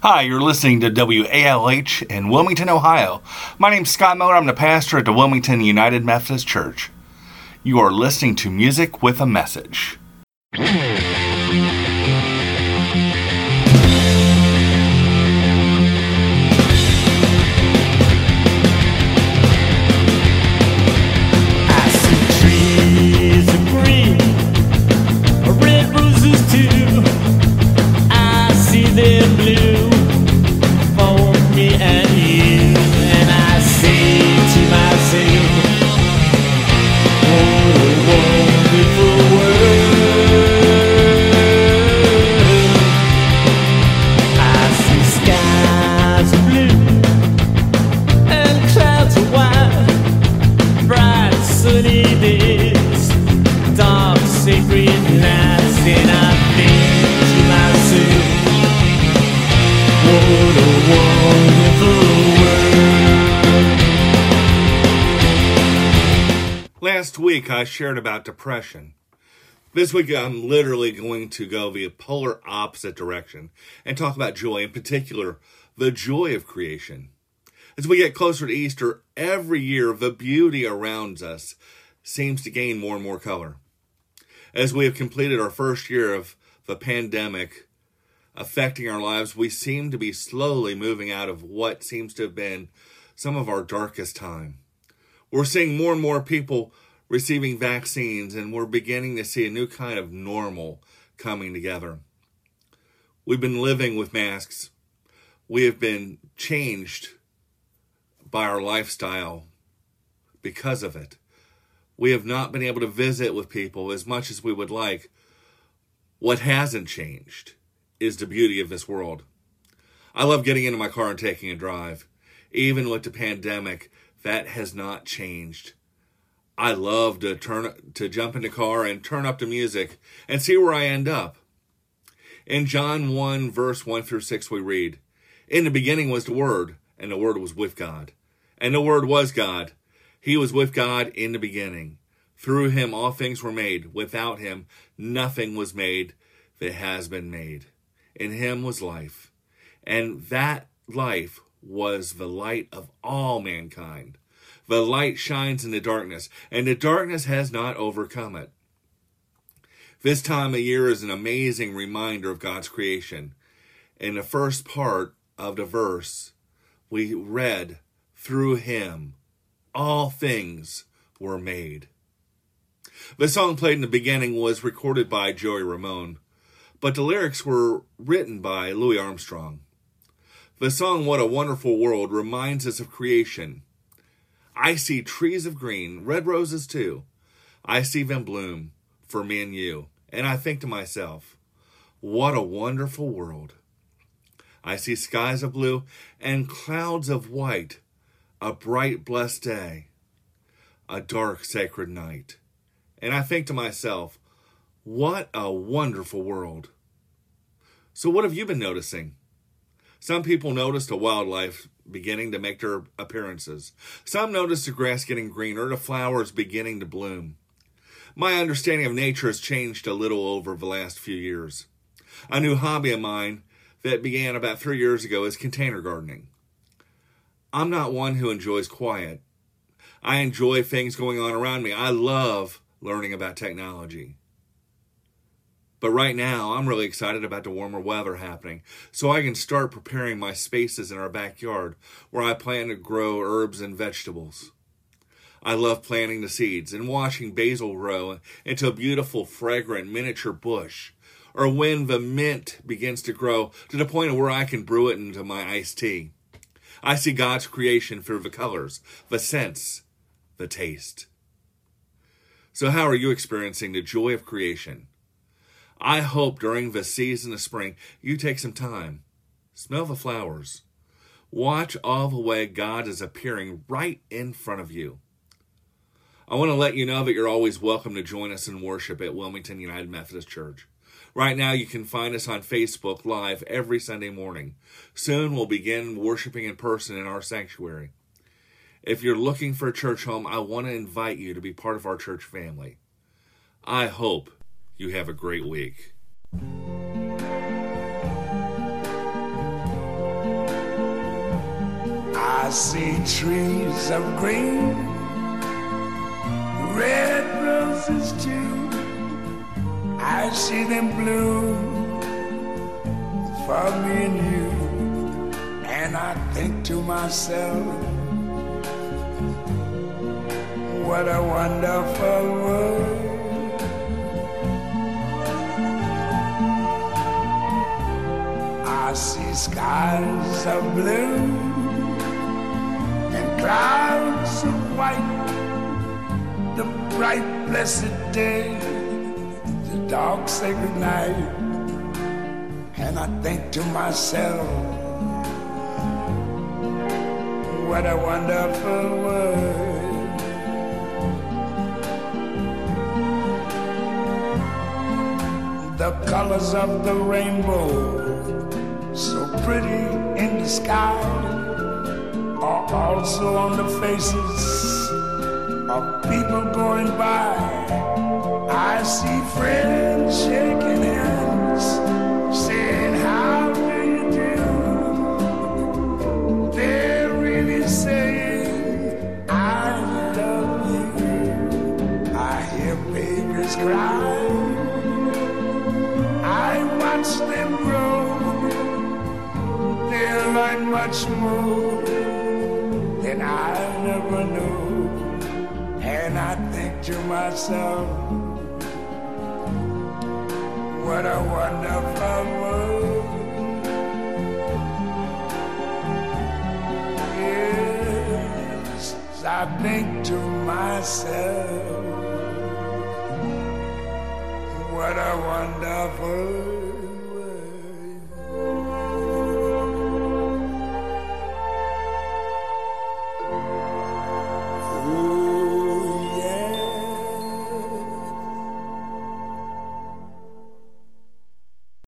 Hi, you're listening to WALH in Wilmington, Ohio. My name's Scott Miller. I'm the pastor at the Wilmington United Methodist Church. You are listening to Music with a Message. Last week I shared about depression. This week I'm literally going to go the polar opposite direction and talk about joy, in particular, the joy of creation. As we get closer to Easter, every year the beauty around us seems to gain more and more color. As we have completed our first year of the pandemic affecting our lives, we seem to be slowly moving out of what seems to have been some of our darkest time. We're seeing more and more people receiving vaccines, and we're beginning to see a new kind of normal coming together. We've been living with masks. We have been changed by our lifestyle because of it. We have not been able to visit with people as much as we would like. What hasn't changed is the beauty of this world. I love getting into my car and taking a drive. Even with the pandemic, that has not changed. I love to jump in the car and turn up the music and see where I end up. In John 1, verse 1 through 6, we read, "In the beginning was the Word, and the Word was with God. And the Word was God. He was with God in the beginning. Through him all things were made. Without him nothing was made that has been made. In him was life, and that life was the light of all mankind. The light shines in the darkness, and the darkness has not overcome it." This time of year is an amazing reminder of God's creation. In the first part of the verse, we read, "Through him all things were made." The song played in the beginning was recorded by Joey Ramone, but the lyrics were written by Louis Armstrong. The song "What a Wonderful World" reminds us of creation. I see trees of green, red roses too. I see them bloom for me and you. And I think to myself, what a wonderful world. I see skies of blue and clouds of white, a bright, blessed day, a dark, sacred night. And I think to myself, what a wonderful world. So what have you been noticing? Some people noticed the wildlife beginning to make their appearances. Some noticed the grass getting greener, the flowers beginning to bloom. My understanding of nature has changed a little over the last few years. A new hobby of mine that began about 3 years ago is container gardening. I'm not one who enjoys quiet. I enjoy things going on around me. I love learning about technology. But right now, I'm really excited about the warmer weather happening, so I can start preparing my spaces in our backyard where I plan to grow herbs and vegetables. I love planting the seeds and watching basil grow into a beautiful, fragrant miniature bush, or when the mint begins to grow to the point where I can brew it into my iced tea. I see God's creation through the colors, the scents, the taste. So how are you experiencing the joy of creation? I hope during the season of spring, you take some time, smell the flowers, watch all the way God is appearing right in front of you. I want to let you know that you're always welcome to join us in worship at Wilmington United Methodist Church. Right now, you can find us on Facebook Live every Sunday morning. Soon, we'll begin worshiping in person in our sanctuary. If you're looking for a church home, I want to invite you to be part of our church family. I hope you have a great week. see trees of green, red roses too. I see them bloom for me and you. And I think to myself, what a wonderful world. I see skies of blue and clouds of white, the bright blessed day, the dark sacred night. And I think to myself, what a wonderful world. The colors of the rainbow, so pretty in the sky, are also on the faces of people going by. I see friends shaking hands, saying, how do you do? They're really saying, I love you. I hear babies cry, I watch them grow. They'll learn much more than I never knew. And I think to myself, what a wonderful world. Yes, I think to myself, what a wonderful world.